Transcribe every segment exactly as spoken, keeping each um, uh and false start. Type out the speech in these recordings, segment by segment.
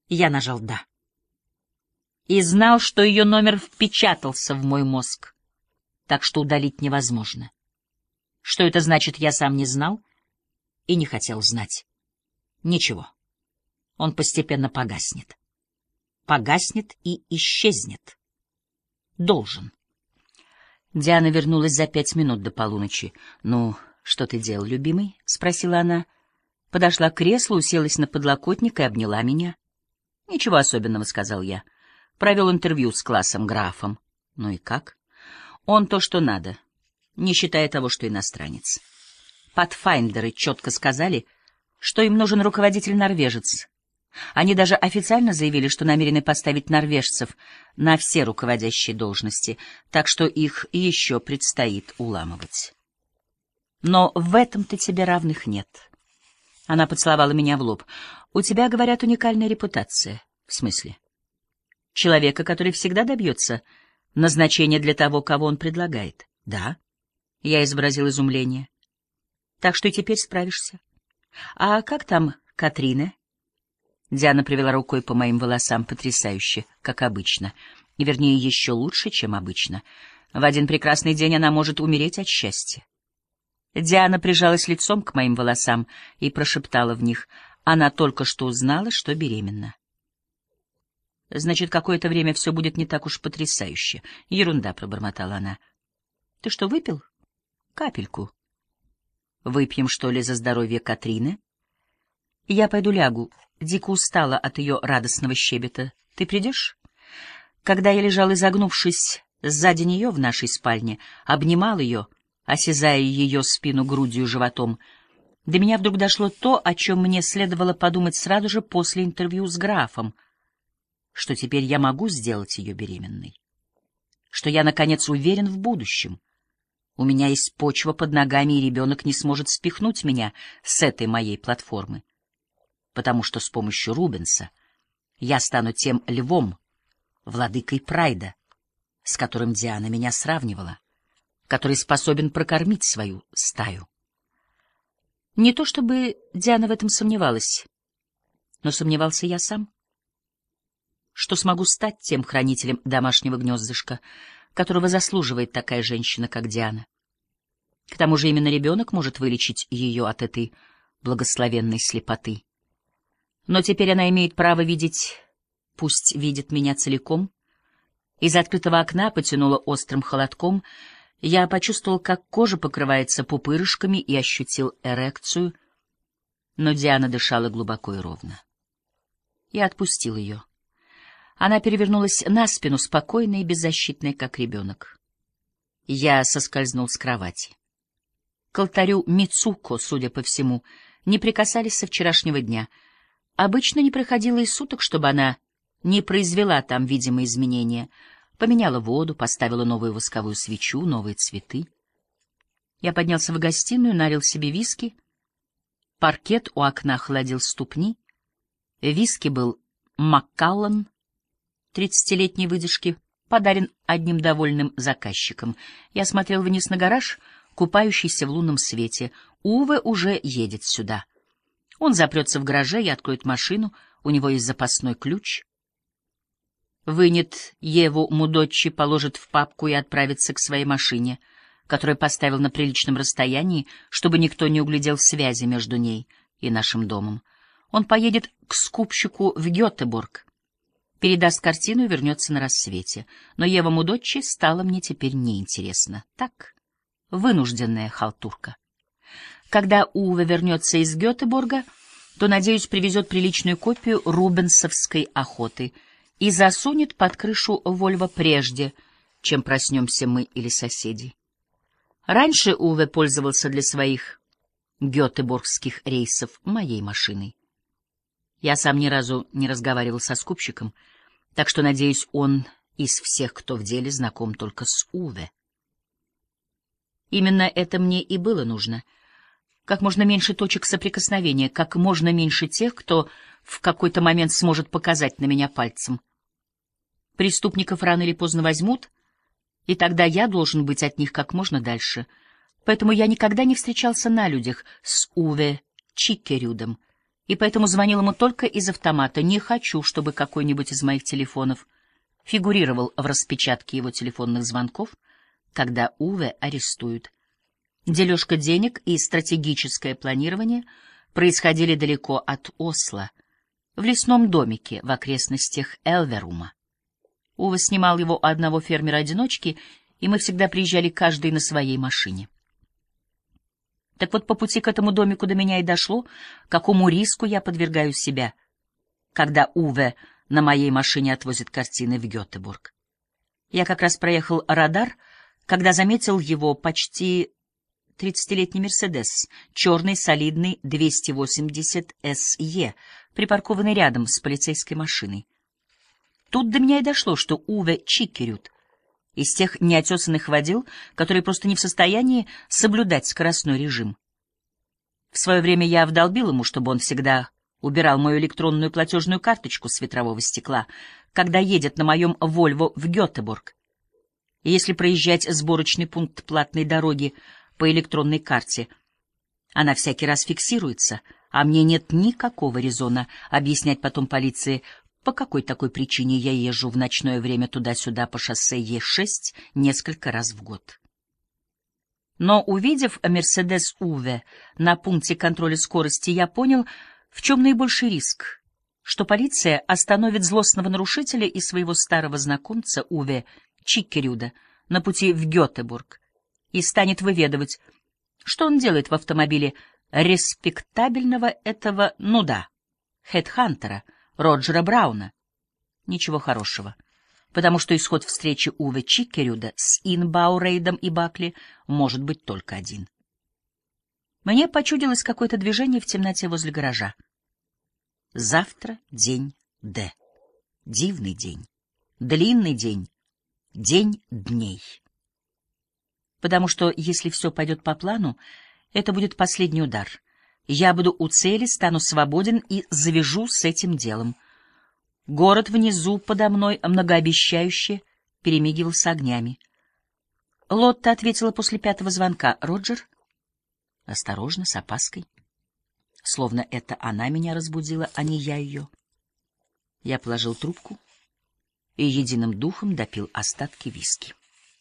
Я нажал «да». И знал, что ее номер впечатался в мой мозг, так что удалить невозможно. Что это значит, я сам не знал и не хотел знать. Ничего. Он постепенно погаснет. Погаснет и исчезнет. Должен. Диана вернулась за пять минут до полуночи. «Ну, что ты делал, любимый?» — спросила она. Подошла к креслу, уселась на подлокотник и обняла меня. «Ничего особенного», — сказал я. Провел интервью с классом графом. «Ну и как?» «Он то, что надо, не считая того, что иностранец. Патфайндеры четко сказали, что им нужен руководитель-норвежец. Они даже официально заявили, что намерены поставить норвежцев на все руководящие должности, так что их еще предстоит уламывать. Но в этом-то тебе равных нет». Она поцеловала меня в лоб. «У тебя, говорят, уникальная репутация». «В смысле?» «Человека, который всегда добьется назначения для того, кого он предлагает». «Да». Я изобразил изумление. «Так что и теперь справишься. А как там Катрина?» Диана провела рукой по моим волосам, потрясающе, как обычно. И, вернее, еще лучше, чем обычно. В один прекрасный день она может умереть от счастья. Диана прижалась лицом к моим волосам и прошептала в них. Она только что узнала, что беременна. «Значит, какое-то время все будет не так уж потрясающе». «Ерунда», — пробормотала она. «Ты что, выпил?» «Капельку». «Выпьем, что ли, за здоровье Катрины?» «Я пойду лягу. Дико устала от ее радостного щебета. Ты придешь?» Когда я лежал, изогнувшись сзади нее в нашей спальне, обнимал ее, осязая ее спину грудью и животом, до меня вдруг дошло то, о чем мне следовало подумать сразу же после интервью с графом, что теперь я могу сделать ее беременной, что я, наконец, уверен в будущем. У меня есть почва под ногами, и ребенок не сможет спихнуть меня с этой моей платформы, потому что с помощью Рубенса я стану тем львом, владыкой прайда, с которым Диана меня сравнивала, который способен прокормить свою стаю. Не то чтобы Диана в этом сомневалась, но сомневался я сам, что смогу стать тем хранителем домашнего гнездышка, которого заслуживает такая женщина, как Диана. К тому же именно ребенок может вылечить ее от этой благословенной слепоты. Но теперь она имеет право видеть, пусть видит меня целиком. Из открытого окна потянуло острым холодком. Я почувствовал, как кожа покрывается пупырышками, и ощутил эрекцию. Но Диана дышала глубоко и ровно. Я отпустил ее. Она перевернулась на спину, спокойная и беззащитная, как ребенок. Я соскользнул с кровати. К алтарю Мицуко, судя по всему, не прикасались со вчерашнего дня. Обычно не проходило и суток, чтобы она не произвела там видимые изменения. Поменяла воду, поставила новую восковую свечу, новые цветы. Я поднялся в гостиную, налил себе виски. Паркет у окна холодил ступни. Виски был Маккаллан тридцатилетней выдержки, подарен одним довольным заказчиком. Я смотрел вниз на гараж, купающийся в лунном свете. Уве уже едет сюда. Он запрется в гараже и откроет машину, у него есть запасной ключ. Вынет Еву Мудоччи, положит в папку и отправится к своей машине, которую поставил на приличном расстоянии, чтобы никто не углядел связи между ней и нашим домом. Он поедет к скупщику в Гётеборг, передаст картину и вернется на рассвете. Но Ева Мудоччи стала мне теперь неинтересна. Так, вынужденная халтурка. Когда Уве вернется из Гётеборга, то, надеюсь, привезет приличную копию рубенсовской охоты и засунет под крышу Вольво прежде, чем проснемся мы или соседи. Раньше Уве пользовался для своих гётеборгских рейсов моей машиной. Я сам ни разу не разговаривал со скупщиком, так что, надеюсь, он из всех, кто в деле, знаком только с Уве. Именно это мне и было нужно. Как можно меньше точек соприкосновения, как можно меньше тех, кто в какой-то момент сможет показать на меня пальцем. Преступников рано или поздно возьмут, и тогда я должен быть от них как можно дальше. Поэтому я никогда не встречался на людях с Уве Чикерюдом, и поэтому звонил ему только из автомата. Не хочу, чтобы какой-нибудь из моих телефонов фигурировал в распечатке его телефонных звонков, когда Уве арестуют. Дележка денег и стратегическое планирование происходили далеко от Осло, в лесном домике в окрестностях Элверума. Уве снимал его у одного фермера-одиночки, и мы всегда приезжали каждый на своей машине. Так вот, по пути к этому домику до меня и дошло, какому риску я подвергаю себя, когда Уве на моей машине отвозит картины в Гетеборг. Я как раз проехал радар, когда заметил его почти тридцатилетний «Мерседес», черный, солидный двести восемьдесят эс е, припаркованный рядом с полицейской машиной. Тут до меня и дошло, что Уве Чикерюд из тех неотесанных водил, которые просто не в состоянии соблюдать скоростной режим. В свое время я вдолбил ему, чтобы он всегда убирал мою электронную платежную карточку с ветрового стекла, когда едет на моем «Вольво» в Гетеборг. И если проезжать сборочный пункт платной дороги по электронной карте, она всякий раз фиксируется, а мне нет никакого резона объяснять потом полиции, по какой такой причине я езжу в ночное время туда-сюда по шоссе Е шесть несколько раз в год. Но, увидев «Мерседес» Уве на пункте контроля скорости, я понял, в чем наибольший риск, что полиция остановит злостного нарушителя и своего старого знакомца Уве Чикерюда на пути в Гетеборг и станет выведывать, что он делает в автомобиле респектабельного этого, ну да, хедхантера, Роджера Брауна. Ничего хорошего, потому что исход встречи Уве Чикерюда с Инбаурейдом и Бакли может быть только один. Мне почудилось какое-то движение в темноте возле гаража. Завтра день Д. Дивный день. Длинный день. День дней. Потому что, если все пойдет по плану, это будет последний удар. Я буду у цели, стану свободен и завяжу с этим делом. Город внизу подо мной многообещающе перемигивался огнями. Лотта ответила после пятого звонка. «Роджер?» Осторожно, с опаской. Словно это она меня разбудила, а не я ее. Я положил трубку и единым духом допил остатки виски.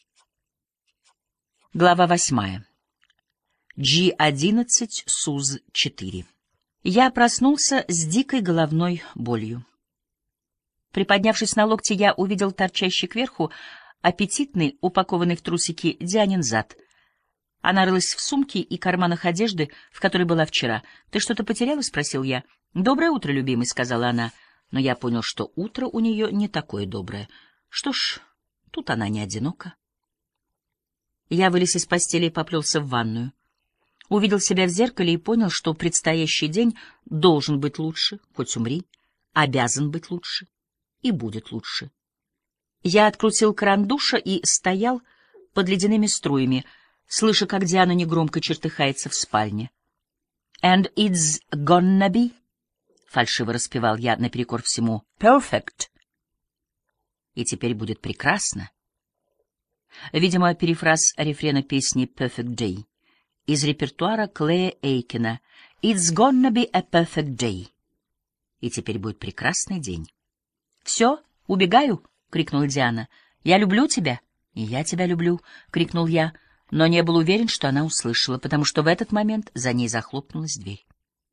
Глава восьмая. джи одиннадцать СУЗ четыре. Я проснулся с дикой головной болью. Приподнявшись на локте, я увидел торчащий кверху аппетитный, упакованный в трусики Дианин зад. Она рылась в сумке и карманах одежды, в которой была вчера. «Ты что-то потеряла?» — спросил я. «Доброе утро, любимый», — сказала она. Но я понял, что утро у нее не такое доброе. Что ж, тут она не одинока. Я вылез из постели и поплелся в ванную. Увидел себя в зеркале и понял, что предстоящий день должен быть лучше, хоть умри, обязан быть лучше и будет лучше. Я открутил кран душа и стоял под ледяными струями, слыша, как Диана негромко чертыхается в спальне. «And it's gonna be», — фальшиво распевал я наперекор всему, «perfect». И теперь будет прекрасно. Видимо, перефраз рефрена песни «Perfect Day» из репертуара Клея Эйкина «It's gonna be a perfect day». И теперь будет прекрасный день. «Все, убегаю!» — крикнула Диана. «Я люблю тебя!» «И я тебя люблю!» — крикнул я, но не был уверен, что она услышала, потому что в этот момент за ней захлопнулась дверь.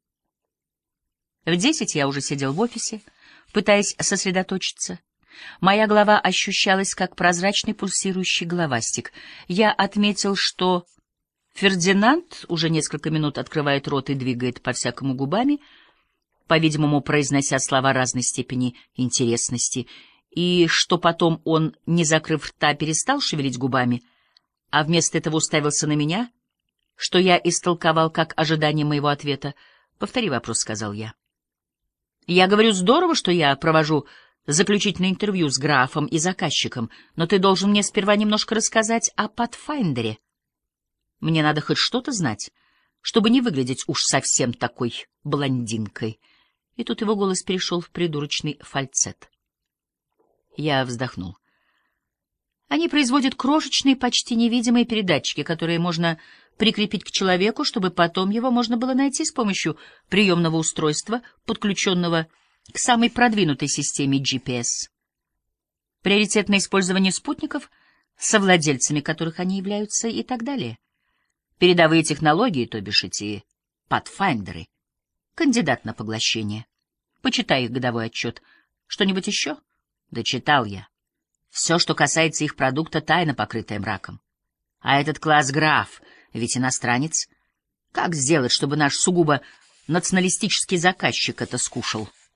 В десять я уже сидел в офисе, пытаясь сосредоточиться. Моя голова ощущалась, как прозрачный пульсирующий головастик. Я отметил, что Фердинанд уже несколько минут открывает рот и двигает по-всякому губами, по-видимому, произнося слова разной степени интересности, и что потом он, не закрыв рта, перестал шевелить губами, а вместо этого уставился на меня, что я истолковал как ожидание моего ответа. «Повтори вопрос», — сказал я. «Я говорю, здорово, что я провожу заключительное интервью с графом и заказчиком, но ты должен мне сперва немножко рассказать о Патфайндере. Мне надо хоть что-то знать, чтобы не выглядеть уж совсем такой блондинкой». И тут его голос перешел в придурочный фальцет. Я вздохнул. Они производят крошечные, почти невидимые передатчики, которые можно прикрепить к человеку, чтобы потом его можно было найти с помощью приемного устройства, подключенного к самой продвинутой системе джи пи эс. Приоритетное использование спутников, совладельцами которых они являются, и так далее. Передовые технологии, то бишь эти патфайндеры. Кандидат на поглощение. Почитай их годовой отчет. Что-нибудь еще? Да читал я. Все, что касается их продукта, тайна, покрытая мраком. А этот класс граф, ведь иностранец. Как сделать, чтобы наш сугубо националистический заказчик это скушал?